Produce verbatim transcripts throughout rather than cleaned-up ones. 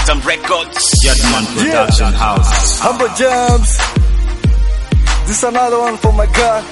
System Records. Yatman Production Yeah. House. Humble Jams. This is another one for my God.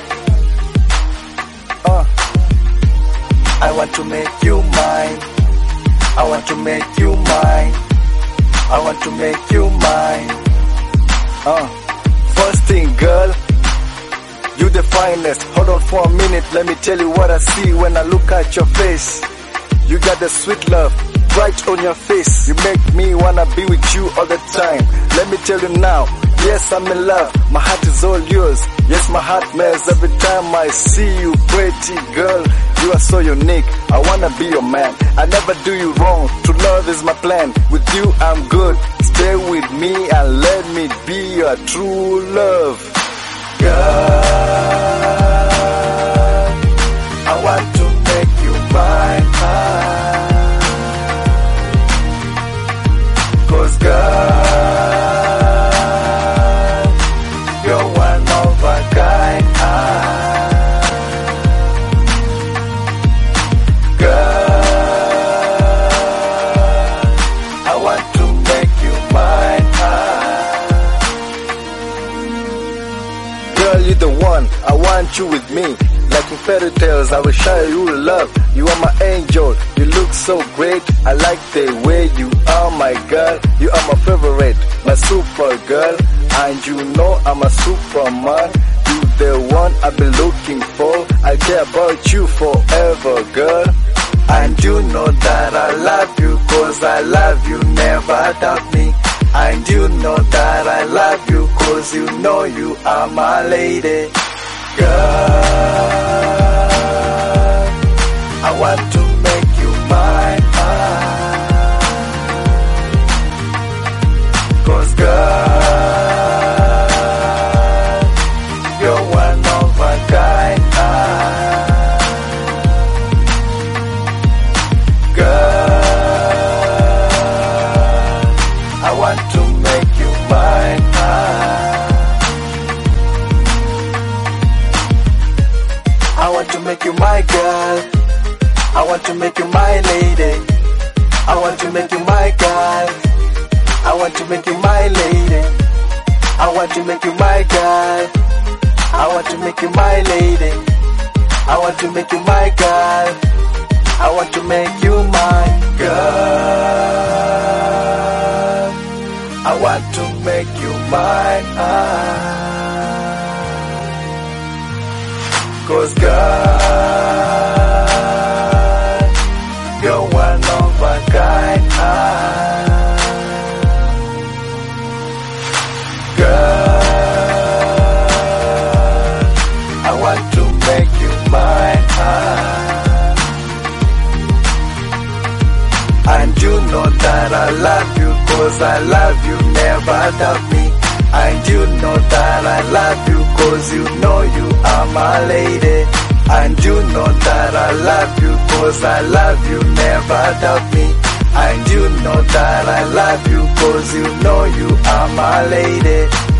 Uh. I want to make you mine. I want to make you mine. I want to make you mine. Uh. First thing, girl, you the finest. Hold on for a minute, let me tell you what I see when I look at your face. You got the sweet love right on your face. You make me wanna be with you all the time. Let me tell you now, yes, I'm in love. My heart is all yours. Yes, my heart melts every time I see you, pretty girl. You are so unique. I wanna be your man. I never do you wrong. To love is my plan. With you, I'm good. Stay with me and let me be your true love. Girl, I want to make you mine. Cause girl, you're one of a kind. Girl, I want to make you mine. Girl, you're the one, I want you with me. Like in fairy tales, I will show you love. You are my angel, you look so great. I like the way you are, my girl. You are my favorite, my super girl. And you know I'm a superman. You the one I've been looking for. I care about you forever, girl. And you know that I love you, cause I love you, never doubt me. And you know that I love you, cause you know you are my lady. Girl, I want to make you mine. Cause girl, you're one of a kind. Girl, I want to make you mine. I want to make you my girl. I want to make you my lady. I want to make you my girl. I want to make you my lady. I want to make you my girl. I want to make you my lady. I want to make you my girl. I want to make you my girl. I want to make you mine. Cause girl, you're one of a kind. Girl, I want to make you mine. And you know that I love you, cause I love you, never doubt me. And you know that I love you, cause you know you are my lady. And you know that I love you, cause I love you, never doubt me. And you know that I love you, cause you know you are my lady.